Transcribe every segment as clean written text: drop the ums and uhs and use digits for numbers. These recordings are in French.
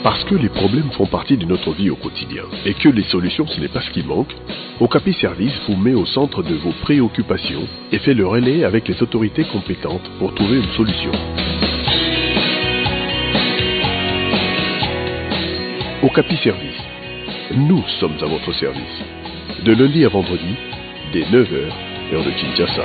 Parce que les problèmes font partie de notre vie au quotidien et que les solutions ce n'est pas ce qui manque, Okapi Service vous met au centre de vos préoccupations et fait le relais avec les autorités compétentes pour trouver une solution. Okapi Service, nous sommes à votre service. De lundi à vendredi, dès 9h, heure de Kinshasa.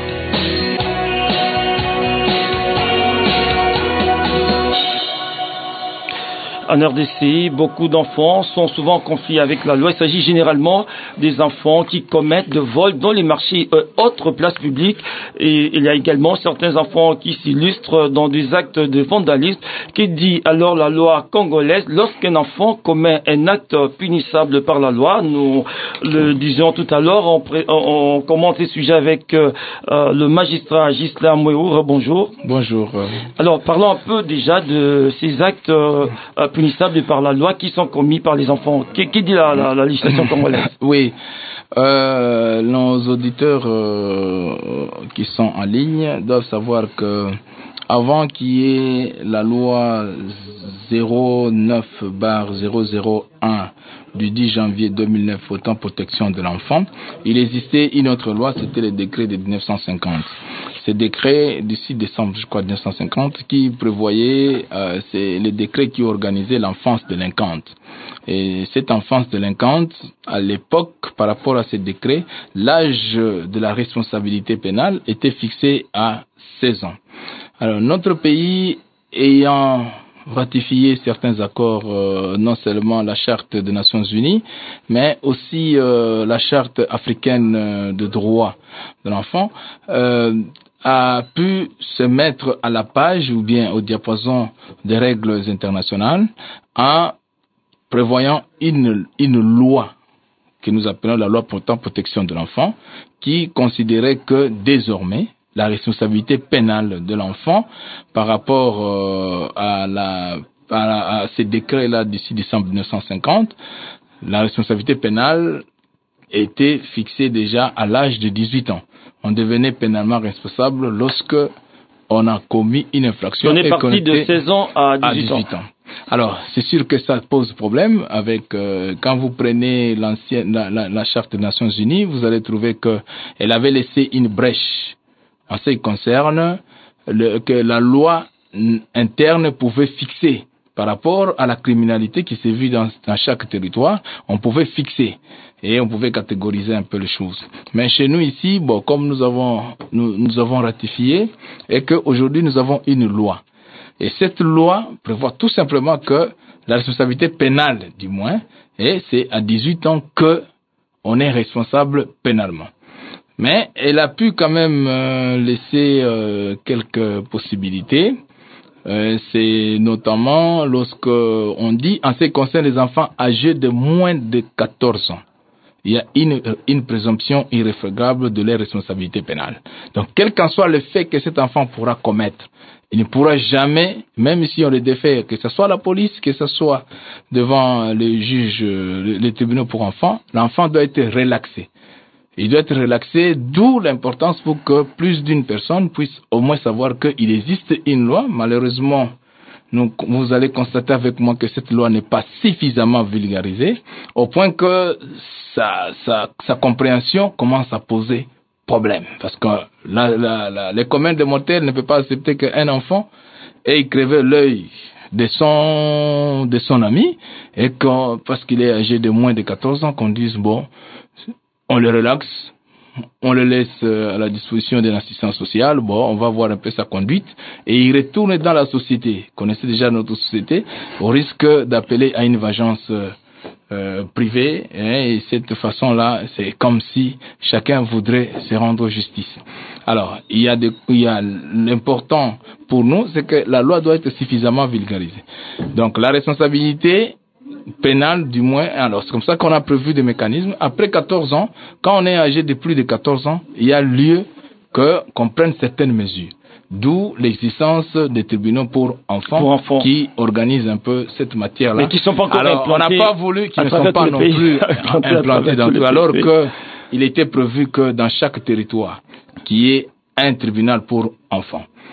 En RDC, beaucoup d'enfants sont souvent en conflit avec la loi. Il s'agit généralement des enfants qui commettent de vols dans les marchés et autres places publiques. Et il y a également certains enfants qui s'illustrent dans des actes de vandalisme. Que dit alors la loi congolaise lorsqu'un enfant commet un acte punissable par la loi? Nous le disions tout à l'heure, on commente les sujets avec le magistrat Ghislain Mouéour. Bonjour. Bonjour. Alors, parlons un peu déjà de ces actes punissables par la loi qui sont commis par les enfants. Qui dit la législation congolaise? Oui, nos auditeurs qui sont en ligne doivent savoir que avant qu'il y ait la loi 09/001 du 10 janvier 2009 portant protection de l'enfant, il existait une autre loi, c'était le décret de 1950. Ce décret du 6 décembre, je crois, 1950, qui prévoyait, c'est le décret qui organisait l'enfance délinquante. Et cette enfance délinquante, à l'époque, par rapport à ce décret, l'âge de la responsabilité pénale était fixé à 16 ans. Alors, notre pays ayant ratifié certains accords, non seulement la Charte des Nations Unies, mais aussi la Charte africaine de droits de l'enfant, a pu se mettre à la page ou bien au diapason des règles internationales en prévoyant une loi que nous appelons la loi portant protection de l'enfant, qui considérait que désormais la responsabilité pénale de l'enfant par rapport à ces décrets-là d'ici décembre 1950, la responsabilité pénale était fixée déjà à l'âge de 18 ans. On devenait pénalement responsable lorsque on a commis une infraction. On est parti de 16 ans à 18 ans. Alors, c'est sûr que ça pose problème avec quand vous prenez la Charte des Nations Unies, vous allez trouver que elle avait laissé une brèche en ce qui concerne que la loi interne pouvait fixer par rapport à la criminalité qui s'est vue dans chaque territoire, on pouvait fixer et on pouvait catégoriser un peu les choses. Mais chez nous ici, bon, comme nous avons ratifié et qu'aujourd'hui nous avons une loi. Et cette loi prévoit tout simplement que la responsabilité pénale, du moins, et c'est à 18 ans que on est responsable pénalement. Mais elle a pu quand même laisser quelques possibilités. C'est notamment lorsque on dit, en ce qui concerne les enfants âgés de moins de 14 ans, il y a une présomption irréfragable de leur responsabilité pénale. Donc, quel qu'en soit le fait que cet enfant pourra commettre, il ne pourra jamais, même si on le défait, que ce soit la police, que ce soit devant les juges, les tribunaux pour enfants, l'enfant doit être relaxé. Il doit être relaxé, d'où l'importance pour que plus d'une personne puisse au moins savoir qu'il existe une loi. Malheureusement, vous allez constater avec moi que cette loi n'est pas suffisamment vulgarisée, au point que sa compréhension commence à poser problème. Parce que les communs des mortels ne peuvent pas accepter qu'un enfant ait crevé l'œil de son ami, et parce qu'il est âgé de moins de 14 ans, qu'on dise, bon, on le relaxe, on le laisse à la disposition de l'assistance sociale, bon, on va voir un peu sa conduite, et il retourne dans la société. Vous connaissez déjà notre société, au risque d'appeler à une vengeance privée, et cette façon-là, c'est comme si chacun voudrait se rendre justice. Alors, il y a l'important pour nous, c'est que la loi doit être suffisamment vulgarisée. Donc, la responsabilité pénale, du moins, alors c'est comme ça qu'on a prévu des mécanismes. Après 14 ans, quand on est âgé de plus de 14 ans, il y a lieu qu'on prenne certaines mesures. D'où l'existence des tribunaux pour enfants qui organisent un peu cette matière-là. Mais qui sont pas encore implantés. On n'a pas voulu qu'ils ne soient pas non plus implantés dans tout, alors qu'il était prévu que dans chaque territoire, qu'il y ait un tribunal pour enfants.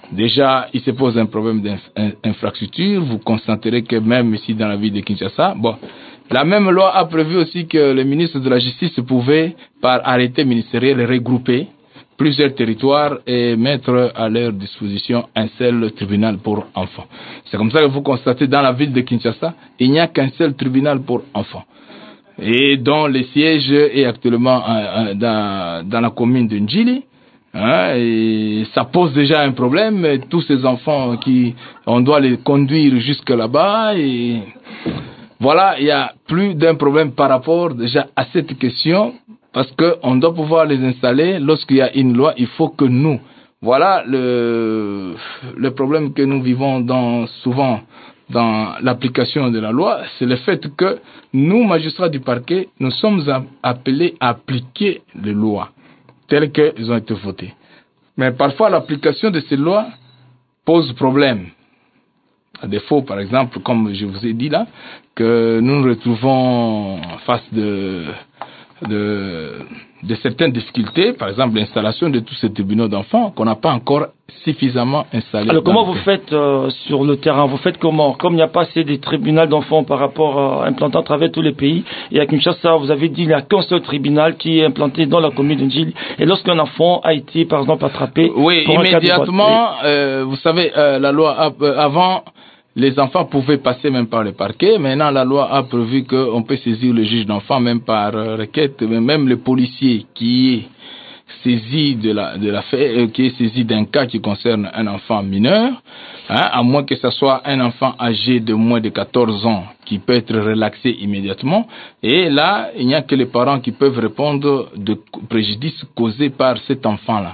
Déjà, il se pose un problème d'infrastructure. Vous constaterez que même ici dans la ville de Kinshasa, la même loi a prévu aussi que le ministre de la Justice pouvait, par arrêté ministériel, regrouper plusieurs territoires et mettre à leur disposition un seul tribunal pour enfants. C'est comme ça que vous constatez dans la ville de Kinshasa, il n'y a qu'un seul tribunal pour enfants. Et dont le siège est actuellement dans la commune de Ndjili. Et ça pose déjà un problème. Tous ces enfants on doit les conduire jusque là-bas. Et voilà, il y a plus d'un problème par rapport déjà à cette question, parce que on doit pouvoir les installer. Lorsqu'il y a une loi, il faut que nous, voilà le problème que nous vivons souvent dans l'application de la loi, c'est le fait que nous, magistrats du parquet, nous sommes appelés à appliquer les lois telles qu'elles ont été votées. Mais parfois, l'application de ces lois pose problème. À défaut, par exemple, comme je vous ai dit là, que nous nous retrouvons face de certaines difficultés, par exemple l'installation de tous ces tribunaux d'enfants qu'on n'a pas encore suffisamment installés. Alors comment vous faites sur le terrain? Vous faites comment? Comme il n'y a pas assez de tribunaux d'enfants par rapport à implantés à travers tous les pays, et à Kinshasa, vous avez dit qu'il n'y a qu'un seul tribunal qui est implanté dans la commune de Ndjili. Et lorsqu'un enfant a été, par exemple, attrapé... Oui, immédiatement, vous savez, la loi avant... Les enfants pouvaient passer même par le parquet. Maintenant, la loi a prévu qu'on peut saisir le juge d'enfant même par requête, mais même le policier qui est saisi de l'affaire, qui est saisi d'un cas qui concerne un enfant mineur, à moins que ce soit un enfant âgé de moins de 14 ans qui peut être relaxé immédiatement. Et là, il n'y a que les parents qui peuvent répondre de préjudice causé par cet enfant-là.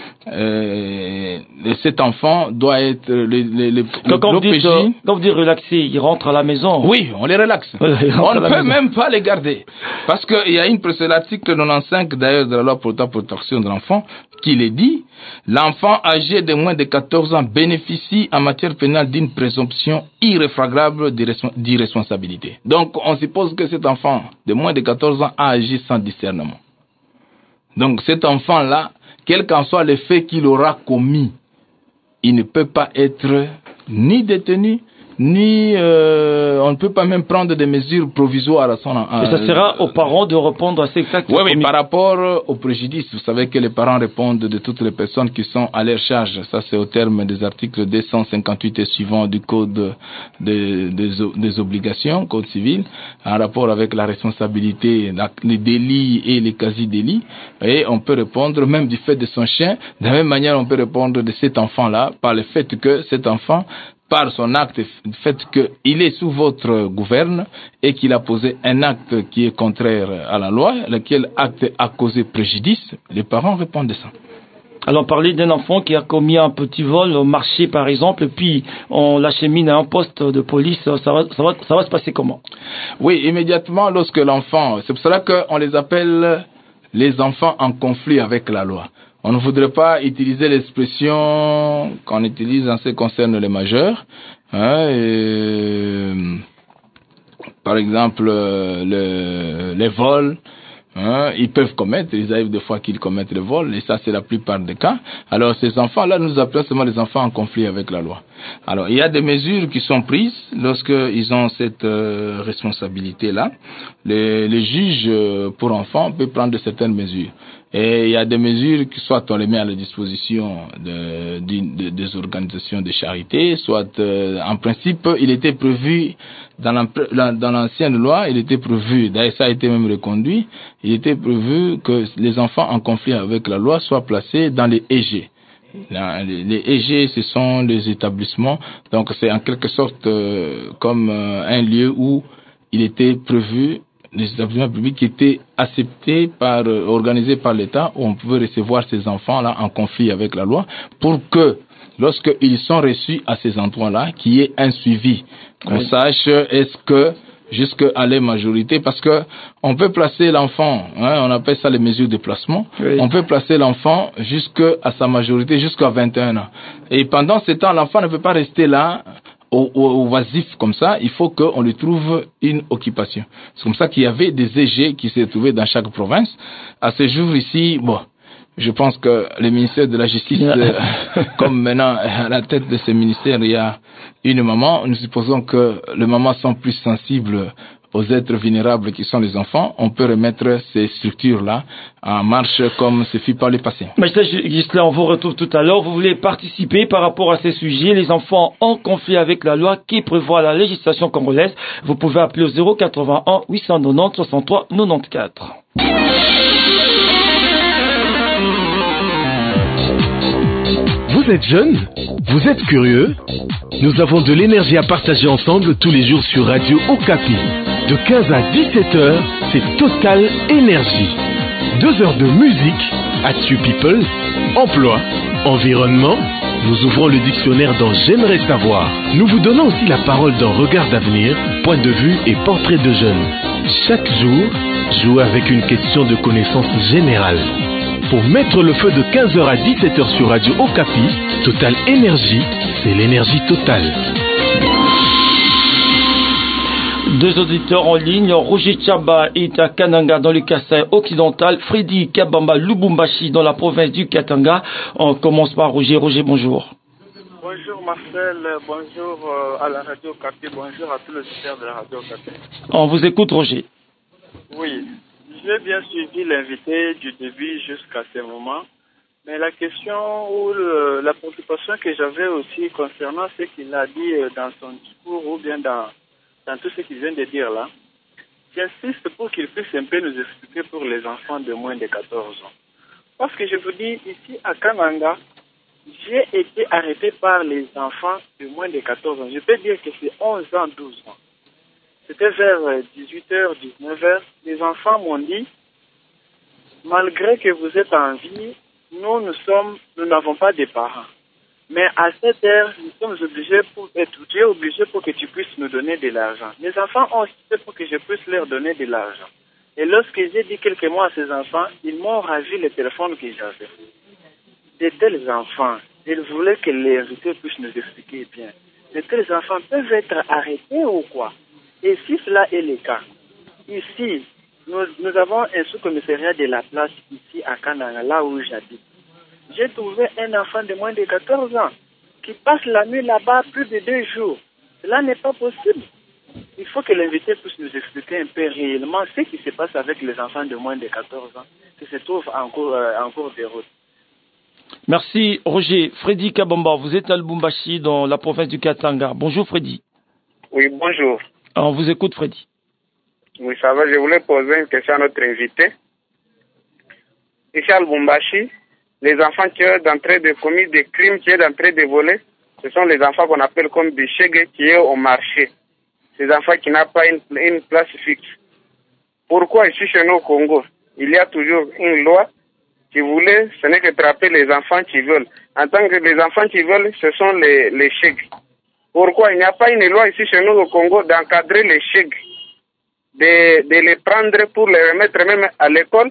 Cet enfant doit être quand vous dites relaxer, il rentre à la maison. Oui, on les relaxe. On ne peut même pas les garder, parce qu'il y a l'article 95 d'ailleurs de la loi pour la protection de l'enfant qui le dit. L'enfant âgé de moins de 14 ans bénéficie en matière pénale d'une présomption irréfragable d'irresponsabilité. Donc on suppose que cet enfant de moins de 14 ans a agi sans discernement. Donc cet enfant-là, quel qu'en soit le fait qu'il aura commis, il ne peut pas être ni détenu, ni on ne peut pas même prendre des mesures provisoires à son et ça sera aux parents de répondre à ces actes. Oui, mais par rapport au préjudice, vous savez que les parents répondent de toutes les personnes qui sont à leur charge. Ça, c'est au terme des articles 258 et suivants du code des obligations, code civil, en rapport avec la responsabilité, les délits et les quasi-délits. Et on peut répondre même du fait de son chien. De la même manière, on peut répondre de cet enfant-là par le fait que cet enfant, par son acte, le fait qu'il est sous votre gouverne et qu'il a posé un acte qui est contraire à la loi, lequel acte a causé préjudice, les parents répondent de ça. Alors, parler d'un enfant qui a commis un petit vol au marché, par exemple, puis on l'achemine à un poste de police, ça va se passer comment? Oui, immédiatement, lorsque l'enfant, c'est pour cela qu'on les appelle les enfants en conflit avec la loi. On ne voudrait pas utiliser l'expression qu'on utilise en ce qui concerne les majeurs. Par exemple, les vols. Ils peuvent commettre, ils arrivent des fois qu'ils commettent le vol, et ça c'est la plupart des cas. Alors ces enfants-là, nous appelons seulement les enfants en conflit avec la loi. Alors il y a des mesures qui sont prises lorsqu'ils ont cette responsabilité-là. Les juges pour enfants peuvent prendre certaines mesures. Et il y a des mesures qui soit on les met à la disposition des organisations de charité, soit en principe il était prévu dans l'ancienne loi, il était prévu, d'ailleurs ça a été même reconduit, il était prévu que les enfants en conflit avec la loi soient placés dans les EG. Les EG, ce sont les établissements, donc c'est en quelque sorte comme un lieu où il était prévu les établissements publics qui étaient acceptés organisés par l'État, où on pouvait recevoir ces enfants-là en conflit avec la loi, pour que, lorsqu'ils sont reçus à ces endroits-là, qu'il y ait un suivi, qu'on sache est-ce que jusqu'à la majorité, parce que on peut placer l'enfant, on appelle ça les mesures de placement, on peut placer l'enfant jusqu'à sa majorité, jusqu'à 21 ans. Et pendant ce temps, l'enfant ne peut pas rester là, au oisif comme ça, il faut qu'on lui trouve une occupation. C'est comme ça qu'il y avait des EG qui se trouvaient dans chaque province. À ce jour ici, Je pense que le ministère de la Justice, comme maintenant à la tête de ce ministère, il y a une maman, nous supposons que les mamans sont plus sensibles aux êtres vulnérables qui sont les enfants. On peut remettre ces structures-là en marche comme ce fut par le passé. Magistrat Ghislain, on vous retrouve tout à l'heure. Vous voulez participer par rapport à ces sujets, les enfants en conflit avec la loi qui prévoit la législation congolaise. Vous pouvez appeler au 081 890 63 94. Vous êtes jeune? Vous êtes curieux? Nous avons de l'énergie à partager ensemble tous les jours sur Radio Okapi. De 15 à 17 heures, c'est Total Énergie. 2 heures de musique, Actu People, emploi, environnement. Nous ouvrons le dictionnaire dans J'aimerais savoir. Nous vous donnons aussi la parole dans Regard d'avenir, point de vue et portrait de jeunes. Chaque jour, jouez avec une question de connaissance générale. Pour mettre le feu de 15h à 17h sur Radio Okapi, Total Énergie, c'est l'énergie totale. 2 auditeurs en ligne, Roger Tchaba est à Kananga dans le Kassai occidental, Freddy Kabamba Lubumbashi dans la province du Katanga. On commence par Roger. Roger, bonjour. Bonjour Marcel, bonjour à la Radio Okapi, bonjour à tous les auditeurs de la Radio Okapi. On vous écoute, Roger. Oui, j'ai bien suivi l'invité du début jusqu'à ce moment, mais la question ou la préoccupation que j'avais aussi concernant ce qu'il a dit dans son discours ou bien dans tout ce qu'il vient de dire là, j'insiste pour qu'il puisse un peu nous expliquer pour les enfants de moins de 14 ans. Parce que je vous dis, ici à Kananga, j'ai été arrêté par les enfants de moins de 14 ans. Je peux dire que c'est 11 ans, 12 ans. C'était vers 18h, 19h. Les enfants m'ont dit, malgré que vous êtes en vie, nous n'avons pas de parents. Mais à cette heure, nous sommes obligés pour que tu puisses nous donner de l'argent. Les enfants ont insisté pour que je puisse leur donner de l'argent. Et lorsque j'ai dit quelques mots à ces enfants, ils m'ont ravi le téléphone que j'avais. De tels enfants, ils voulaient que les invités puissent nous expliquer bien. De tels enfants peuvent être arrêtés ou quoi? Et si cela est le cas, ici, nous avons un sous-commissariat de la place ici à Kananga, là où j'habite. J'ai trouvé un enfant de moins de 14 ans qui passe la nuit là-bas plus de 2 jours. Cela n'est pas possible. Il faut que l'invité puisse nous expliquer un peu réellement ce qui se passe avec les enfants de moins de 14 ans qui se trouvent en cours de route. Merci Roger. Freddy Kabamba, vous êtes à Lubumbashi dans la province du Katanga. Bonjour Freddy. Oui, bonjour. On vous écoute Freddy. Oui, ça va. Je voulais poser une question à notre invité. Ici à Lubumbashi, les enfants qui sont en train de commettre des crimes, qui sont en train de voler, ce sont les enfants qu'on appelle comme des chègues qui sont au marché. Ces enfants qui n'ont pas une place fixe. Pourquoi ici chez nous au Congo, il y a toujours une loi qui voulait, ce n'est que trapper les enfants qui veulent. En tant que les enfants qui veulent, ce sont les chègues. Pourquoi il n'y a pas une loi ici chez nous au Congo d'encadrer les chègues, de les prendre pour les remettre même à l'école,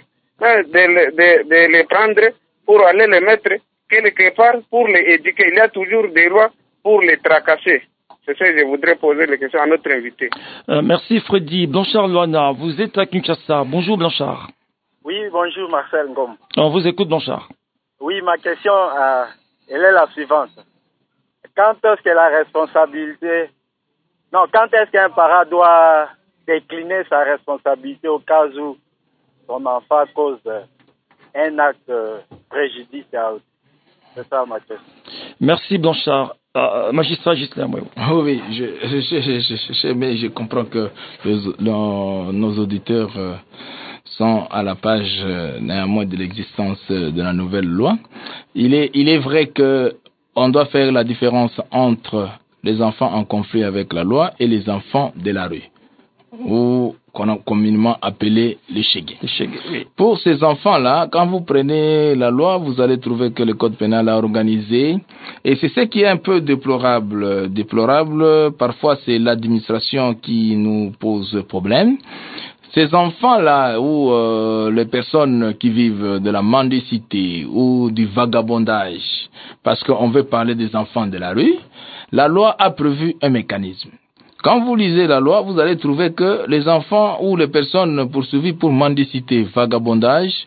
de les prendre pour aller les mettre quelque part pour les éduquer. Il y a toujours des lois pour les tracasser. C'est ça que je voudrais poser les questions à notre invité. Merci Freddy. Blanchard Luana, vous êtes à Kinshasa. Bonjour Blanchard. Oui, bonjour Marcel Ngom. On vous écoute Blanchard. Oui, ma question, elle est la suivante. Quand est-ce que la responsabilité... Non, quand est-ce qu'un parent doit décliner sa responsabilité au cas où son enfant cause un acte préjudice à autrui? C'est ça ma question. Merci Blanchard. Magistrat Ghislain, oui. Oui, je comprends que nos auditeurs sont à la page néanmoins de l'existence de la nouvelle loi. Il est vrai que on doit faire la différence entre les enfants en conflit avec la loi et les enfants de la rue, ou qu'on a communément appelé les chègues. Oui. Pour ces enfants-là, quand vous prenez la loi, vous allez trouver que le code pénal a organisé, et c'est ce qui est un peu déplorable. Parfois, c'est l'administration qui nous pose problème. Ces enfants-là, ou les personnes qui vivent de la mendicité ou du vagabondage, parce qu'on veut parler des enfants de la rue, la loi a prévu un mécanisme. Quand vous lisez la loi, vous allez trouver que les enfants ou les personnes poursuivies pour mendicité, vagabondage,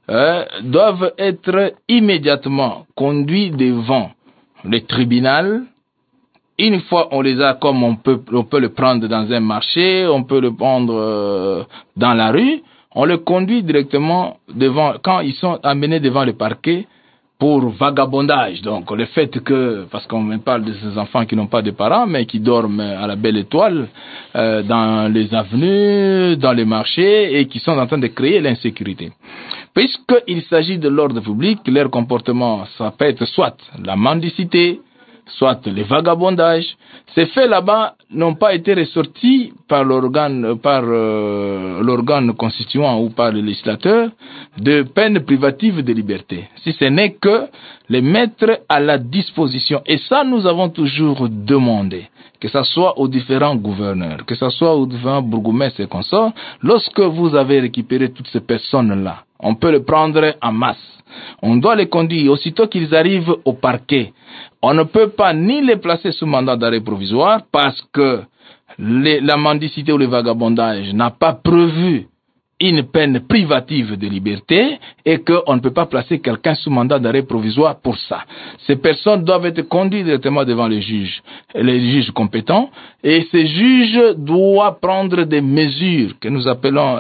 doivent être immédiatement conduits devant le tribunal. Une fois on les a, comme on peut le prendre dans un marché, on peut le prendre dans la rue, on le conduit directement devant, quand ils sont amenés devant le parquet, pour vagabondage. Donc le fait que, parce qu'on me parle de ces enfants qui n'ont pas de parents, mais qui dorment à la belle étoile, dans les avenues, dans les marchés, et qui sont en train de créer l'insécurité. Puisqu'il s'agit de l'ordre public, leur comportement, ça peut être soit la mendicité, soit les vagabondages. Ces faits là-bas n'ont pas été ressortis par l'organe constituant ou par le législateur de peine privative de liberté. Si ce n'est que les mettre à la disposition. Et ça, nous avons toujours demandé, que ce soit aux différents gouverneurs, que ce soit aux différents bourgmestres et consorts, lorsque vous avez récupéré toutes ces personnes-là, on peut les prendre en masse. On doit les conduire aussitôt qu'ils arrivent au parquet. On ne peut pas ni les placer sous mandat d'arrêt provisoire parce que la mendicité ou le vagabondage n'a pas prévu une peine privative de liberté et qu'on ne peut pas placer quelqu'un sous mandat d'arrêt provisoire pour ça. Ces personnes doivent être conduites directement devant les juges compétents, et ces juges doivent prendre des mesures que nous appelons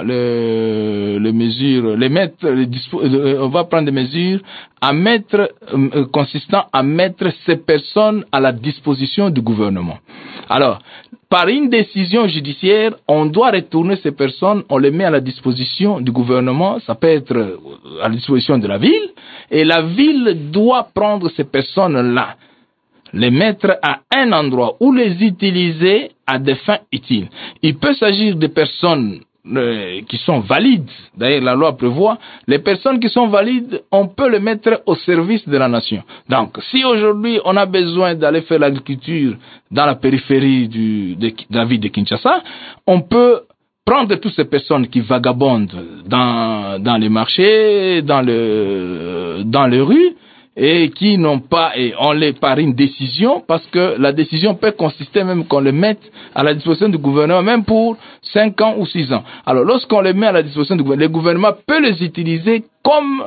on va prendre des mesures consistant à mettre ces personnes à la disposition du gouvernement. Alors, par une décision judiciaire, on doit retourner ces personnes, on les met à la disposition du gouvernement, ça peut être à la disposition de la ville, et la ville doit prendre ces personnes-là, les mettre à un endroit ou les utiliser à des fins utiles. Il peut s'agir de personnes qui sont valides. D'ailleurs, la loi prévoit, les personnes qui sont valides, on peut les mettre au service de la nation. Donc, si aujourd'hui on a besoin d'aller faire l'agriculture dans la périphérie de la ville de Kinshasa, on peut prendre toutes ces personnes qui vagabondent dans les marchés, dans les rues, et qui n'ont pas, et on les par une décision, parce que la décision peut consister même qu'on les mette à la disposition du gouvernement, même pour 5 ans ou 6 ans. Alors, lorsqu'on les met à la disposition du gouvernement, le gouvernement peut les utiliser comme,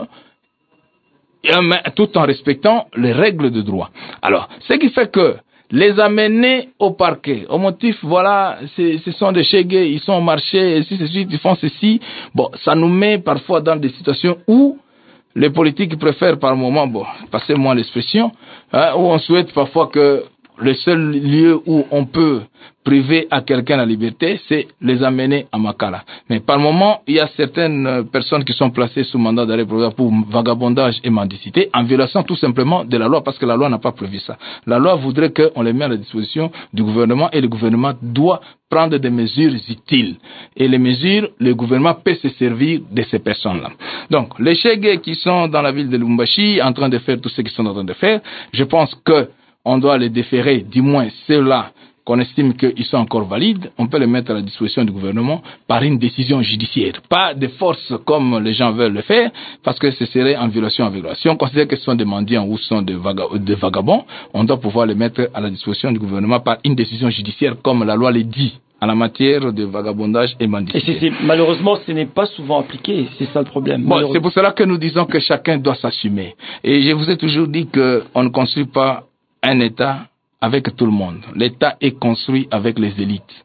tout en respectant les règles de droit. Alors, ce qui fait que les amener au parquet, au motif, voilà, ce sont des chégués, ils sont au marché, et si c'est suite, ils font ceci. Bon, ça nous met parfois dans des situations où les politiques préfèrent par moment, passez-moi l'expression, où on souhaite parfois que le seul lieu où on peut priver à quelqu'un la liberté, c'est les amener à Makala. Mais par moment, il y a certaines personnes qui sont placées sous mandat d'arrêt provisoire pour vagabondage et mendicité, en violation tout simplement de la loi, parce que la loi n'a pas prévu ça. La loi voudrait qu'on les mette à la disposition du gouvernement, et le gouvernement doit prendre des mesures utiles. Et les mesures, le gouvernement peut se servir de ces personnes-là. Donc, les Chégués qui sont dans la ville de Lubumbashi, en train de faire tout ce qu'ils sont en train de faire, je pense que on doit les déférer, du moins ceux-là qu'on estime qu'ils sont encore valides, on peut les mettre à la disposition du gouvernement par une décision judiciaire. Pas de force comme les gens veulent le faire, parce que ce serait en violation avec la loi. Si on considère que ce sont des mendiants ou sont des vagabonds, on doit pouvoir les mettre à la disposition du gouvernement par une décision judiciaire comme la loi le dit en la matière de vagabondage et mendicité. Et malheureusement, ce n'est pas souvent appliqué, c'est ça le problème. Bon, c'est pour cela que nous disons que chacun doit s'assumer. Et je vous ai toujours dit qu'on ne construit pas un État avec tout le monde. L'État est construit avec les élites.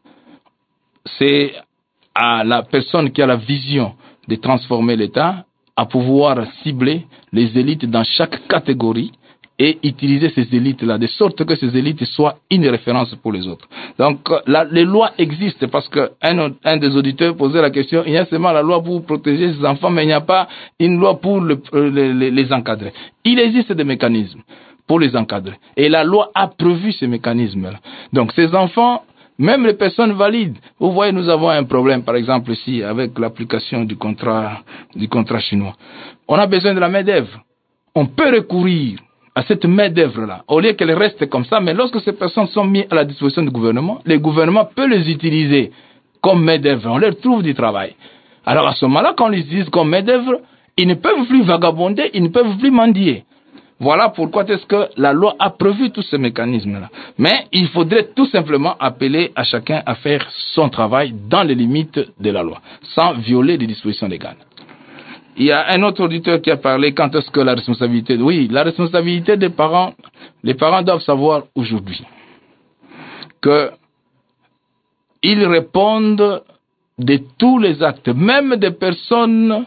C'est à la personne qui a la vision de transformer l'État à pouvoir cibler les élites dans chaque catégorie et utiliser ces élites-là, de sorte que ces élites soient une référence pour les autres. Donc, les lois existent, parce que un des auditeurs posait la question, il y a seulement la loi pour protéger ces enfants, mais il n'y a pas une loi pour les encadrer. Il existe des mécanismes pour les encadrer. Et la loi a prévu ces mécanismes-là. Donc, ces enfants, même les personnes valides, vous voyez, nous avons un problème, par exemple, ici, avec l'application du contrat chinois. On a besoin de la main-d'œuvre. On peut recourir à cette main-d'œuvre-là, au lieu qu'elle reste comme ça, mais lorsque ces personnes sont mises à la disposition du gouvernement, le gouvernement peut les utiliser comme main-d'œuvre. On leur trouve du travail. Alors, à ce moment-là, quand on les utilise comme main-d'œuvre, ils ne peuvent plus vagabonder, ils ne peuvent plus mendier. Voilà pourquoi est-ce que la loi a prévu tous ces mécanismes-là. Mais il faudrait tout simplement appeler à chacun à faire son travail dans les limites de la loi, sans violer les dispositions légales. Il y a un autre auditeur qui a parlé, quand est-ce que la responsabilité... Oui, la responsabilité des parents, les parents doivent savoir aujourd'hui que ils répondent de tous les actes, même des personnes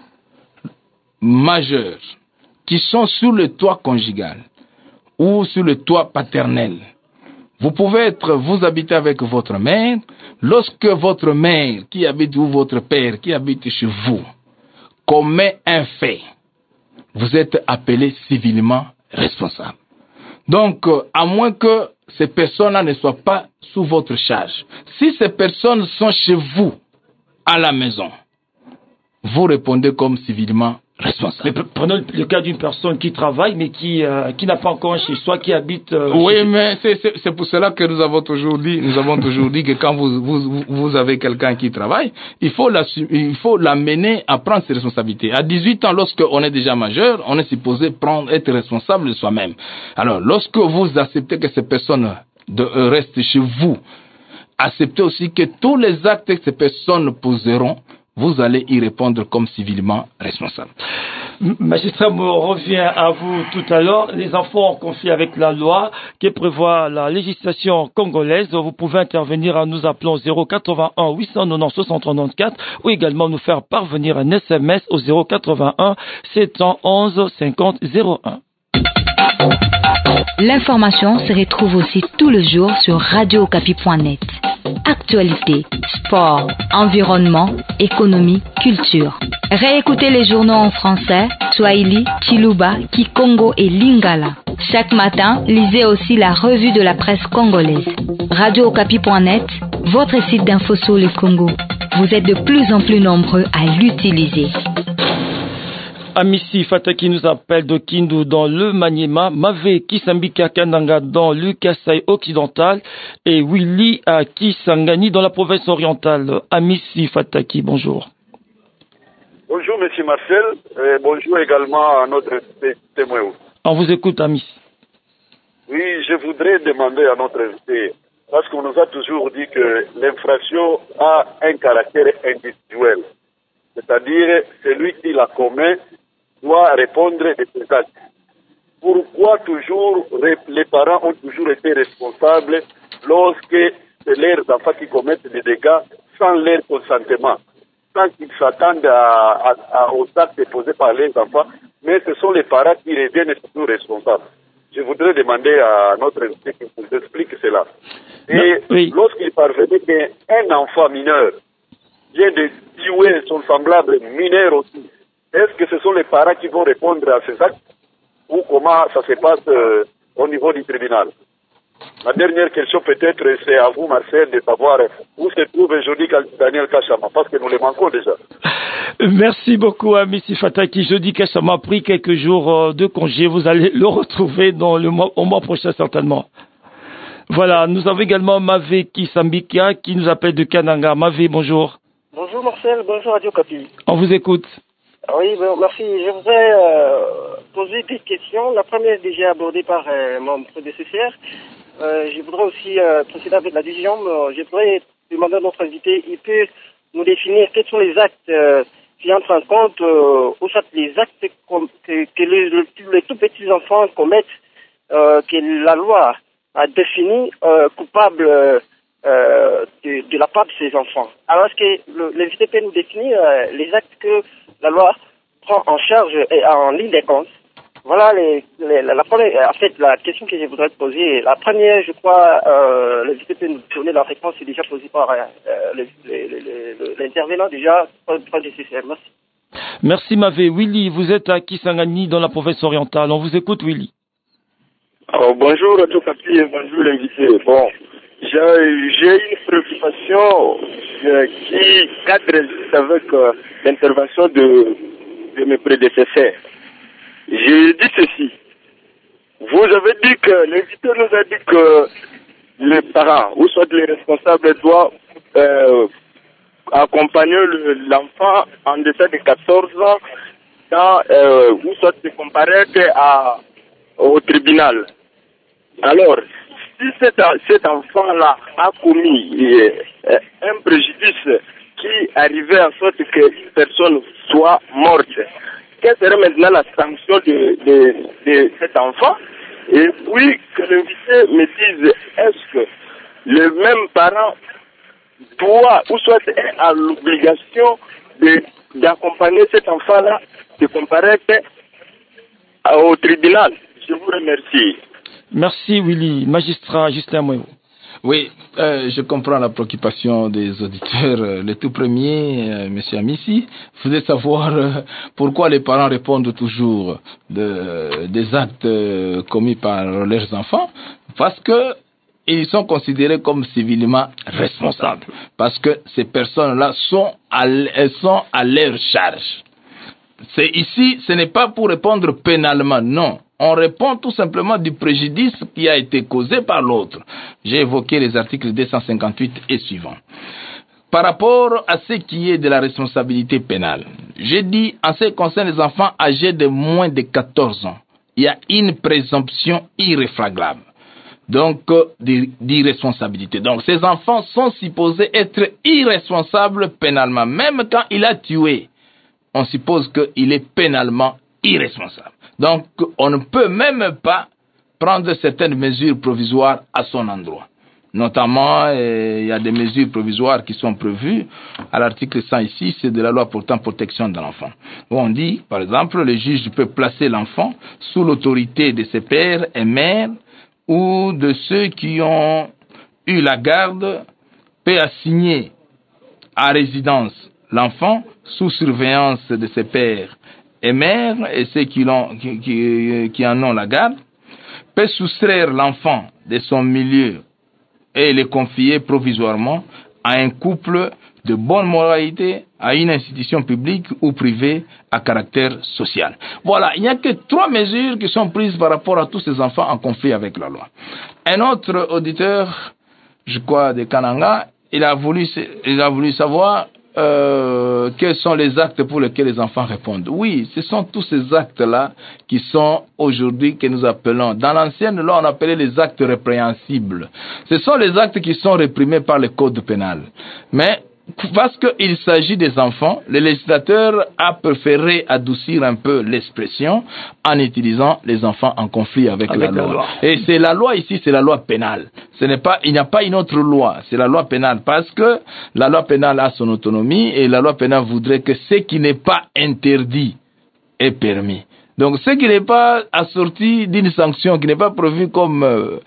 majeures qui sont sous le toit conjugal ou sur le toit paternel. Vous vous habitez avec votre mère, lorsque votre mère qui habite ou votre père qui habite chez vous commet un fait, vous êtes appelé civilement responsable. Donc, à moins que ces personnes-là ne soient pas sous votre charge, si ces personnes sont chez vous, à la maison, vous répondez comme civilement responsable. Mais prenons le cas d'une personne qui travaille, mais qui n'a pas encore un chez soi, qui habite... oui, mais c'est pour cela que nous avons toujours dit que quand vous avez quelqu'un qui travaille, il faut l'amener à prendre ses responsabilités. À 18 ans, lorsqu'on est déjà majeur, on est supposé être responsable de soi-même. Alors, lorsque vous acceptez que ces personnes restent chez vous, acceptez aussi que tous les actes que ces personnes poseront, vous allez y répondre comme civilement responsable. Magistrat, me revient à vous tout à l'heure. Les enfants confiés avec la loi qui prévoit la législation congolaise. Vous pouvez intervenir en nous appelant 081 890 694 ou également nous faire parvenir un SMS au 081 711 50 01. L'information se retrouve aussi tout le jour sur radiookapi.net. Actualité, sport, environnement, économie, culture. Réécoutez les journaux en français, Swahili, Chiluba, Kikongo et Lingala. Chaque matin, lisez aussi la revue de la presse congolaise. radiookapi.net, votre site d'info sur le Congo. Vous êtes de plus en plus nombreux à l'utiliser. Amissi Fataki nous appelle de Kindu dans le Maniema, Mavé Kisambika Kananga dans le Kasaï occidental et Willy à Kisangani dans la province orientale. Amissi Fataki, bonjour. Bonjour Monsieur Marcel, et bonjour également à notre témoin. On vous écoute, Amissi. Oui, je voudrais demander à notre invité, parce qu'on nous a toujours dit que l'infraction a un caractère individuel, c'est-à-dire celui qui la commet doit répondre de ses actes. Pourquoi toujours les parents ont toujours été responsables lorsque c'est leurs enfants qui commettent des dégâts sans leur consentement, sans qu'ils s'attendent aux actes posés par les enfants, mais ce sont les parents qui deviennent toujours responsables. Je voudrais demander à notre invité qu'il nous explique cela. Et oui, lorsqu'il parvenait qu'un enfant mineur vient de tuer son semblable mineur aussi, est-ce que ce sont les parents qui vont répondre à ces actes ou comment ça se passe au niveau du tribunal? La dernière question peut-être c'est à vous Marcel de savoir où se trouve aujourd'hui Daniel Kachama parce que nous le manquons déjà. Merci beaucoup à M. Fataki. Jeudi Kachama a pris quelques jours de congé. Vous allez le retrouver au mois prochain certainement. Voilà, nous avons également Mavé Kisambika qui nous appelle de Kananga. Mavé, bonjour. Bonjour Marcel, bonjour Radio Kapi. On vous écoute. Oui, merci. Je voudrais poser des questions. La première est déjà abordée par mon prédécesseur. Je voudrais aussi procéder avec la deuxième. Je voudrais demander à notre invité, il peut nous définir quels sont les actes qui entrent en compte, ou soit les actes que les tout petits enfants commettent, que la loi a défini coupables de la part de ces enfants. Alors, est-ce que l'invité peut nous définir les actes que la loi prend en charge et en ligne de compte? Voilà la première, en fait, la question que je voudrais te poser. La première, je crois, l'invité peut nous donner la réponse, est déjà posée par l'intervenant déjà, prédécesseur. Merci. Merci Mavé. Willy, vous êtes à Kisangani dans la province orientale. On vous écoute, Willy. Alors, bonjour Radio Kapi et bonjour l'invité. Bon, j'ai une préoccupation qui cadre juste avec l'intervention de mes prédécesseurs. J'ai dit ceci. Vous avez dit que, l'invité nous a dit que les parents, ou soit les responsables, doivent accompagner l'enfant en deçà de 14 ans, ou soit se comparaître au tribunal. Alors, si cet enfant-là a commis un préjudice qui arrivait en sorte qu'une personne soit morte, quelle serait maintenant la sanction de cet enfant? Et puis, que l'invité me dise, est-ce que le même parent doit ou soit est à l'obligation d'accompagner cet enfant-là, de comparaître au tribunal? Je vous remercie. Merci Willy. Magistrat Justin Mouéo. Oui, je comprends la préoccupation des auditeurs. Le tout premier, Monsieur Amissi, voulait savoir pourquoi les parents répondent toujours des actes commis par leurs enfants, parce que ils sont considérés comme civilement responsables, parce que ces personnes-là sont à leur charge. Ici, ce n'est pas pour répondre pénalement, non. On répond tout simplement du préjudice qui a été causé par l'autre. J'ai évoqué les articles 258 et suivants. Par rapport à ce qui est de la responsabilité pénale, j'ai dit, en ce qui concerne les enfants âgés de moins de 14 ans, il y a une présomption irréfragable. Donc, d'irresponsabilité. Donc, ces enfants sont supposés être irresponsables pénalement. Même quand il a tué, on suppose qu'il est pénalement irresponsable. Donc, on ne peut même pas prendre certaines mesures provisoires à son endroit. Notamment, il y a des mesures provisoires qui sont prévues à l'article 106 de la loi portant protection de l'enfant. Où on dit, par exemple, le juge peut placer l'enfant sous l'autorité de ses pères et mères ou de ceux qui ont eu la garde, peut assigner à résidence l'enfant sous surveillance de ses pères et mères et ceux qui en ont la garde, peut soustraire l'enfant de son milieu et le confier provisoirement à un couple de bonne moralité, à une institution publique ou privée à caractère social. Voilà, il n'y a que 3 mesures qui sont prises par rapport à tous ces enfants en conflit avec la loi. Un autre auditeur, je crois de Kananga, il a voulu savoir quels sont les actes pour lesquels les enfants répondent. Oui, ce sont tous ces actes-là qui sont aujourd'hui que nous appelons, dans l'ancienne loi on appelait les actes répréhensibles. Ce sont les actes qui sont réprimés par le code pénal. Mais parce qu'il s'agit des enfants, le législateur a préféré adoucir un peu l'expression en utilisant les enfants en conflit avec la loi. Et c'est la loi ici, c'est la loi pénale. Il n'y a pas une autre loi, c'est la loi pénale, parce que la loi pénale a son autonomie et la loi pénale voudrait que ce qui n'est pas interdit est permis. Donc, ce qui n'est pas assorti d'une sanction, qui n'est pas prévu comme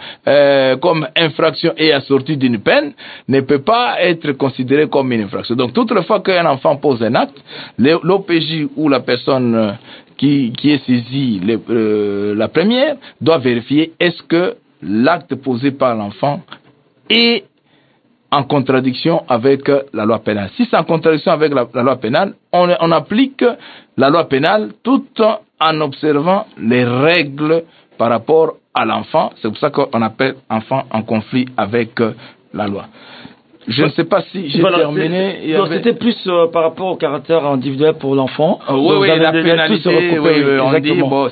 infraction et assorti d'une peine, ne peut pas être considéré comme une infraction. Donc, toutefois qu'un enfant pose un acte, l'OPJ ou la personne qui est saisie, la première, doit vérifier est-ce que l'acte posé par l'enfant est en contradiction avec la loi pénale. Si c'est en contradiction avec la loi pénale, on applique la loi pénale tout en observant les règles par rapport à l'enfant. C'est pour ça qu'on appelle enfant en conflit avec la loi. Je ne sais pas si j'ai terminé. C'était plus par rapport au caractère individuel pour l'enfant. Oui, la pénalité, on dit, bon,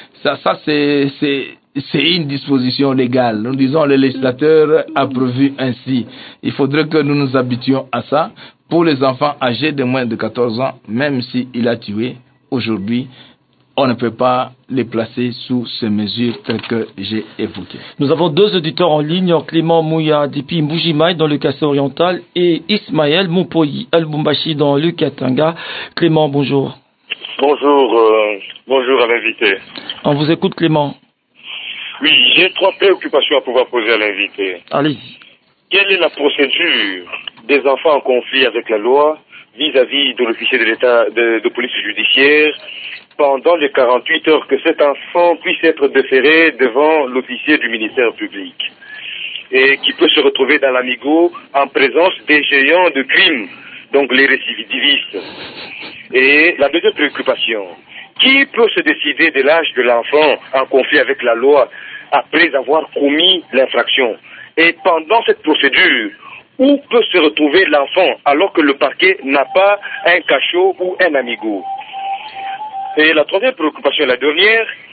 c'est une disposition légale. Nous disons le législateur a prévu ainsi. Il faudrait que nous nous habituions à ça. Pour les enfants âgés de moins de 14 ans, même s'il a tué, aujourd'hui, on ne peut pas les placer sous ces mesures telles que j'ai évoquées. Nous avons 2 auditeurs en ligne, Clément Mouya Dipi Mbujimaï dans le Kassai oriental et Ismaël Moupoyi Al-Bumbashi dans le Katanga. Clément, bonjour. Bonjour à l'invité. On vous écoute, Clément. Oui, j'ai 3 préoccupations à pouvoir poser à l'invité. Allez-y. Quelle est la procédure des enfants en conflit avec la loi vis-à-vis de l'officier de l'État de police judiciaire pendant les 48 heures que cet enfant puisse être déféré devant l'officier du ministère public et qui peut se retrouver dans l'amigo en présence des géants de crime, donc les récidivistes. Et la deuxième préoccupation, qui peut se décider de l'âge de l'enfant en conflit avec la loi après avoir commis l'infraction? Et pendant cette procédure, où peut se retrouver l'enfant alors que le parquet n'a pas un cachot ou un amigo? Et la troisième préoccupation, la dernière,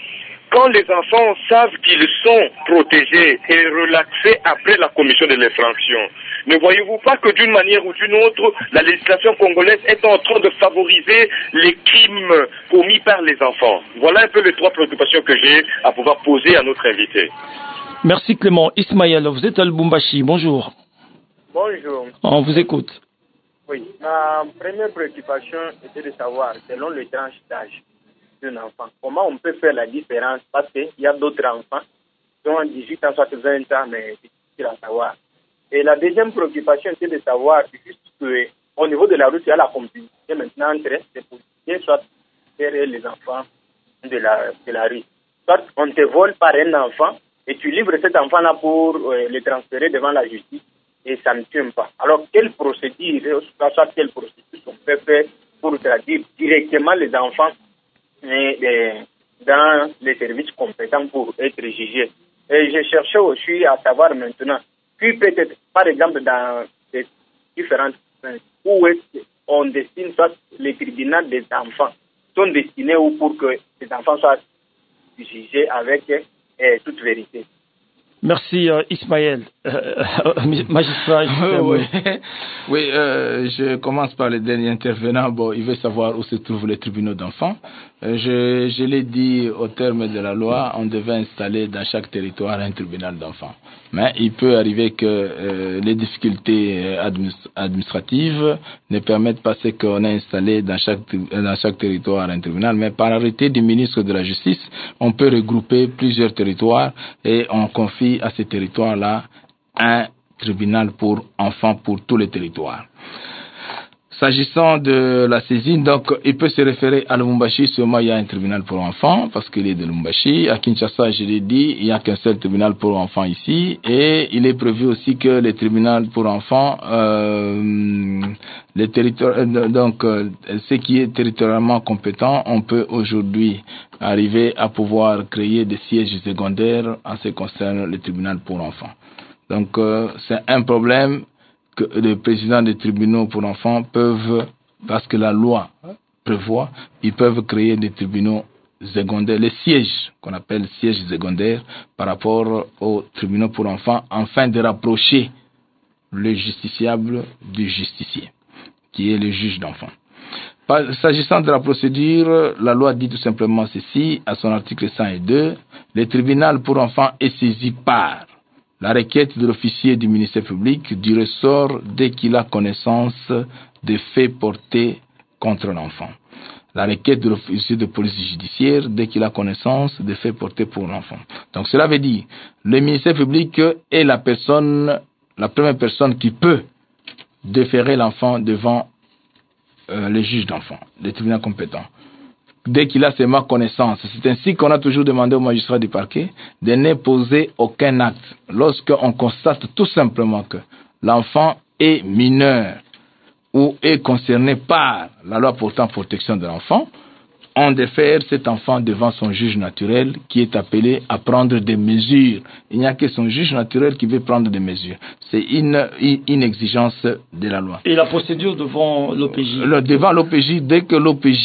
quand les enfants savent qu'ils sont protégés et relaxés après la commission de l'infraction, ne voyez-vous pas que d'une manière ou d'une autre, la législation congolaise est en train de favoriser les crimes commis par les enfants? Voilà un peu les 3 préoccupations que j'ai à pouvoir poser à notre invité. Merci Clément. Ismaël, vous êtes à Lubumbashi. Bonjour. Bonjour. On vous écoute. Oui, ma première préoccupation était de savoir, selon le tranche d'âge d'un enfant, comment on peut faire la différence, parce qu'il y a d'autres enfants qui ont 18 ans, soit 20 ans, mais c'est difficile à savoir. Et la deuxième préoccupation était de savoir juste qu'au niveau de la route, il y a la complicité maintenant entre les policiers, soit les enfants de la rue. Soit on te vole par un enfant et tu livres cet enfant-là pour le transférer devant la justice et ça ne tue pas. Alors, quelle procédure, soit quelle procédure on peut faire pour traduire directement les enfants dans les services compétents pour être jugés? Et je cherchais aussi à savoir maintenant, puis peut-être, par exemple, dans les différentes où est-ce qu'on destine soit les tribunaux des enfants sont destinés ou pour que les enfants soient jugés avec toute vérité. Merci Ismaël. Magistrat. Oui, je commence par le dernier intervenant. Bon, il veut savoir où se trouvent les tribunaux d'enfants. Je l'ai dit au terme de la loi, on devait installer dans chaque territoire un tribunal d'enfants. Mais il peut arriver que les difficultés administratives ne permettent pas ce qu'on a installé dans chaque territoire un tribunal. Mais par arrêté du ministre de la Justice, on peut regrouper plusieurs territoires et on confie à ces territoires-là un tribunal pour enfants pour tous les territoires. S'agissant de la saisine, donc, il peut se référer à Lubumbashi, seulement il y a un tribunal pour enfants, parce qu'il est de Lubumbashi. À Kinshasa, je l'ai dit, il n'y a qu'un seul tribunal pour enfants ici, et il est prévu aussi que les tribunaux pour enfants, les territoires, donc, ce qui est territorialement compétent, on peut aujourd'hui arriver à pouvoir créer des sièges secondaires en ce qui concerne le tribunal pour enfants. Donc, c'est un problème que les présidents des tribunaux pour enfants peuvent, parce que la loi prévoit, ils peuvent créer des tribunaux secondaires, les sièges qu'on appelle sièges secondaires par rapport aux tribunaux pour enfants, afin de rapprocher le justiciable du justicier, qui est le juge d'enfants. S'agissant de la procédure, la loi dit tout simplement ceci, à son article 102, le tribunal pour enfants est saisi par la requête de l'officier du ministère public du ressort dès qu'il a connaissance des faits portés contre l'enfant. La requête de l'officier de police judiciaire dès qu'il a connaissance des faits portés pour l'enfant. Donc cela veut dire le ministère public est la première personne qui peut déférer l'enfant devant le juge d'enfant, le tribunal compétent. Dès qu'il a seulement connaissance. C'est ainsi qu'on a toujours demandé au magistrat du parquet de ne poser aucun acte lorsqu'on constate tout simplement que l'enfant est mineur ou est concerné par la loi portant protection de l'enfant. On défère cet enfant devant son juge naturel qui est appelé à prendre des mesures. Il n'y a que son juge naturel qui veut prendre des mesures. C'est une exigence de la loi. Et la procédure devant l'OPJ? Devant l'OPJ, dès que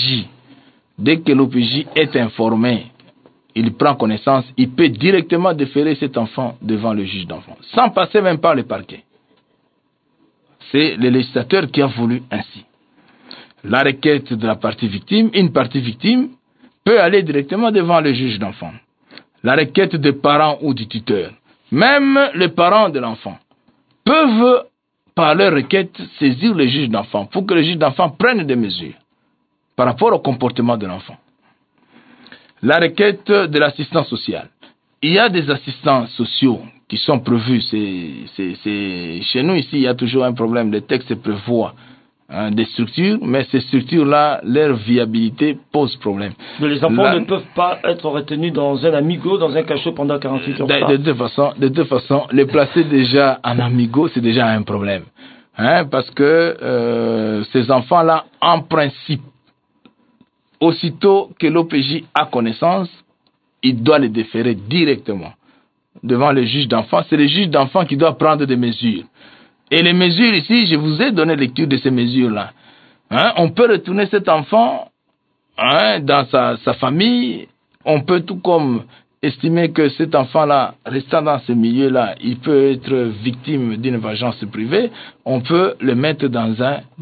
l'OPJ est informé, il prend connaissance, il peut directement déférer cet enfant devant le juge d'enfant, sans passer même par le parquet. C'est le législateur qui a voulu ainsi. La requête de la partie victime, une partie victime peut aller directement devant le juge d'enfant. La requête des parents ou du tuteur, même les parents de l'enfant, peuvent par leur requête saisir le juge d'enfant pour que le juge d'enfant prenne des mesures par rapport au comportement de l'enfant. La requête de l'assistance sociale. Il y a des assistants sociaux qui sont prévus. Chez nous ici, il y a toujours un problème. Les textes prévoient des structures, mais ces structures-là, leur viabilité pose problème. Mais les enfants ne peuvent pas être retenus dans un amigo, dans un cachot pendant 48 heures. De toute façon, les placer déjà en amigo, c'est déjà un problème. Parce que ces enfants-là, en principe, aussitôt que l'OPJ a connaissance, il doit les déférer directement devant le juge d'enfant. C'est le juge d'enfant qui doit prendre des mesures. Et les mesures ici, je vous ai donné lecture de ces mesures-là. On peut retourner cet enfant dans sa famille On peut tout comme estimer que cet enfant-là, restant dans ce milieu-là, il peut être victime d'une vengeance privée, on peut le mettre dans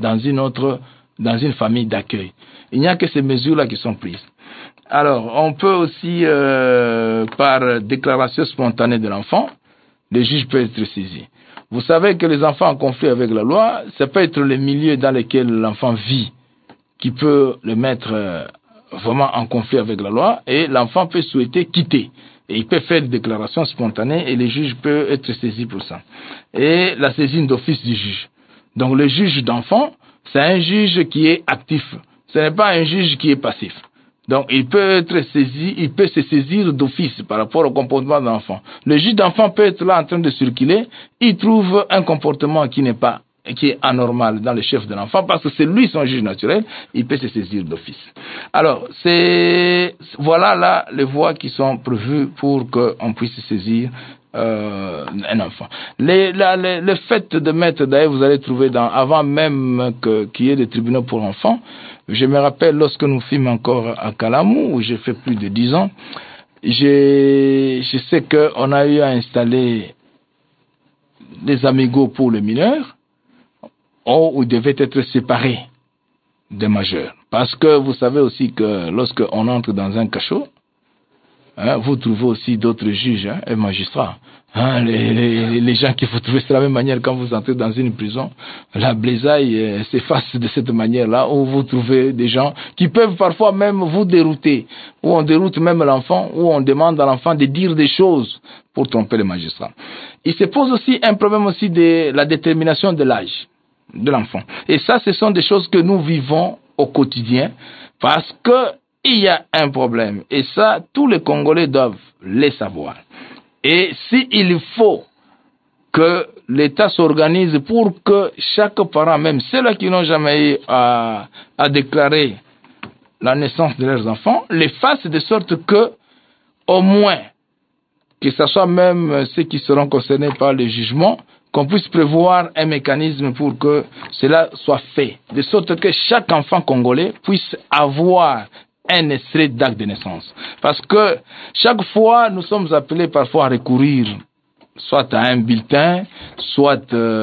une famille d'accueil. Il n'y a que ces mesures-là qui sont prises. Alors, on peut aussi, par déclaration spontanée de l'enfant, le juge peut être saisi. Vous savez que les enfants en conflit avec la loi, ça peut être le milieu dans lequel l'enfant vit qui peut le mettre vraiment en conflit avec la loi, et l'enfant peut souhaiter quitter. Et il peut faire une déclaration spontanée et le juge peut être saisi pour ça. Et la saisine d'office du juge. Donc le juge d'enfant, c'est un juge qui est actif. Ce n'est pas un juge qui est passif. Donc il peut être saisi, il peut se saisir d'office par rapport au comportement de l'enfant. Le juge d'enfant peut être là en train de circuler, il trouve un comportement qui est anormal dans le chef de l'enfant, parce que c'est lui son juge naturel, il peut se saisir d'office. Alors, voilà là les voies qui sont prévues pour qu'on puisse saisir un enfant. Le fait de mettre, d'ailleurs, vous allez trouver avant même qu'il y ait des tribunaux pour enfants, je me rappelle lorsque nous fîmes encore à Kalamou, où j'ai fait plus de 10 ans, je sais qu'on a eu à installer des amigos pour les mineurs, où ils devaient être séparés des majeurs. Parce que vous savez aussi que lorsqu'on entre dans un cachot, vous trouvez aussi d'autres juges et magistrats. Les gens qu'il faut trouver, c'est de la même manière quand vous entrez dans une prison. La blaisaille s'efface de cette manière-là, où vous trouvez des gens qui peuvent parfois même vous dérouter, où on déroute même l'enfant, où on demande à l'enfant de dire des choses pour tromper les magistrats. Il se pose aussi un problème aussi de la détermination de l'âge de l'enfant. Et ça, ce sont des choses que nous vivons au quotidien, parce que il y a un problème. Et ça, tous les Congolais doivent le savoir. Et s'il faut que l'État s'organise pour que chaque parent, même ceux-là qui n'ont jamais eu à déclarer la naissance de leurs enfants, les fasse de sorte que, au moins, que ce soit même ceux qui seront concernés par le jugement, qu'on puisse prévoir un mécanisme pour que cela soit fait, de sorte que chaque enfant congolais puisse avoir un extrait d'acte de naissance. Parce que chaque fois, nous sommes appelés parfois à recourir soit à un bulletin, soit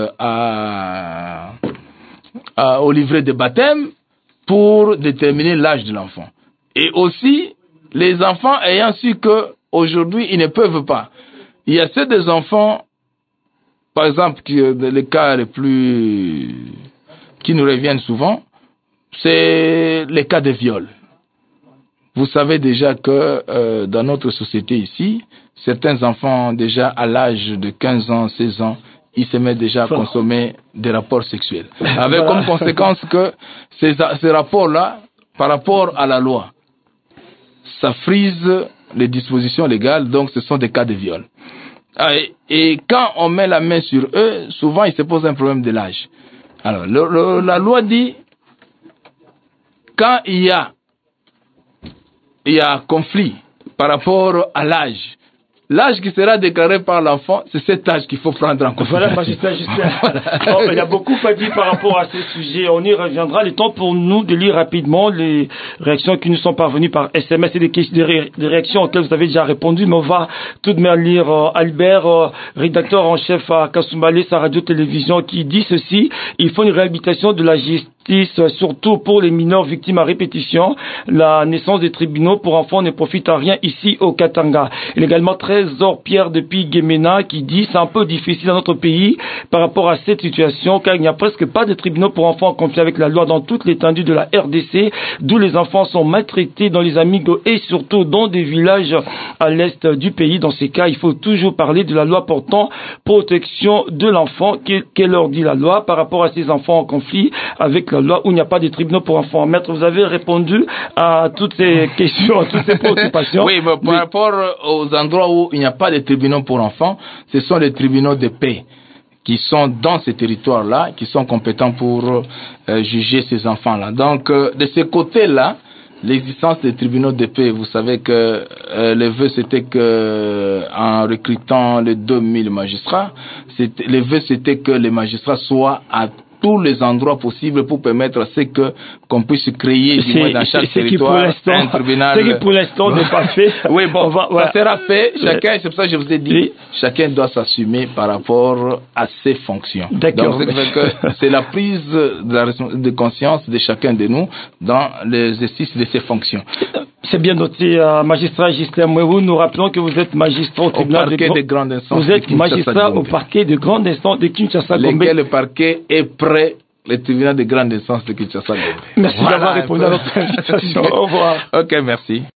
au livret de baptême pour déterminer l'âge de l'enfant. Et aussi, les enfants ayant su qu'aujourd'hui, ils ne peuvent pas. Il y a ceux des enfants, par exemple, les cas les plus qui nous reviennent souvent, c'est les cas de viol. Vous savez déjà que dans notre société ici, certains enfants déjà à l'âge de 15 ans, 16 ans, ils se mettent déjà à consommer des rapports sexuels. Avec comme conséquence que ces rapports-là, par rapport à la loi, ça frise les dispositions légales, donc ce sont des cas de viol. Et quand on met la main sur eux, souvent il se pose un problème de l'âge. Alors, la loi dit, quand il y a conflit par rapport à l'âge qui sera déclaré par l'enfant, c'est cet âge qu'il faut prendre en compte. Voilà, magistrat Justin. Il y a beaucoup à dire par rapport à ce sujet. On y reviendra. Le temps pour nous de lire rapidement les réactions qui nous sont parvenues par SMS et des réactions auxquelles vous avez déjà répondu. Mais on va tout de même lire Albert, rédacteur en chef à Kasumbalé, sa radio-télévision, qui dit ceci: il faut une réhabilitation de la justice, surtout pour les mineurs victimes à répétition. La naissance des tribunaux pour enfants ne profite à rien ici au Katanga. Il y a également Trésor Pierre depuis Guémena qui dit c'est un peu difficile dans notre pays par rapport à cette situation, car il n'y a presque pas de tribunaux pour enfants en conflit avec la loi dans toute l'étendue de la RDC, d'où les enfants sont maltraités dans les amigos et surtout dans des villages à l'est du pays. Dans ces cas, il faut toujours parler de la loi portant protection de l'enfant. Quelle leur dit la loi par rapport à ces enfants en conflit avec la loi où il n'y a pas de tribunaux pour enfants? Maître, vous avez répondu à toutes ces questions, à toutes ces préoccupations. Oui, mais par rapport aux endroits où il n'y a pas de tribunaux pour enfants, ce sont les tribunaux de paix qui sont dans ces territoires-là, qui sont compétents pour juger ces enfants-là. Donc, de ce côté-là, l'existence des tribunaux de paix, vous savez que le vœu c'était que, en recrutant les 2000 magistrats, le vœu c'était que les magistrats soient tous les endroits possibles pour permettre à ce qu'on puisse créer du moins dans chaque territoire un tribunal. Ce qui pour l'instant n'est pas fait. Oui, bon, ça sera fait. Chacun, c'est pour ça que je vous ai dit, chacun doit s'assumer par rapport à ses fonctions. D'accord. Donc, c'est la prise de conscience de chacun de nous dans l'exercice de ses fonctions. C'est bien noté, magistrat Ghislain Mouérou. Nous rappelons que vous êtes magistrat au tribunal de grande instance. Vous êtes magistrat au parquet de grande instance de Kinshasa. Le parquet est prêt, le tribunal de grande instance de Kinshasa. Merci d'avoir répondu à notre invitation. Au revoir. Ok, merci.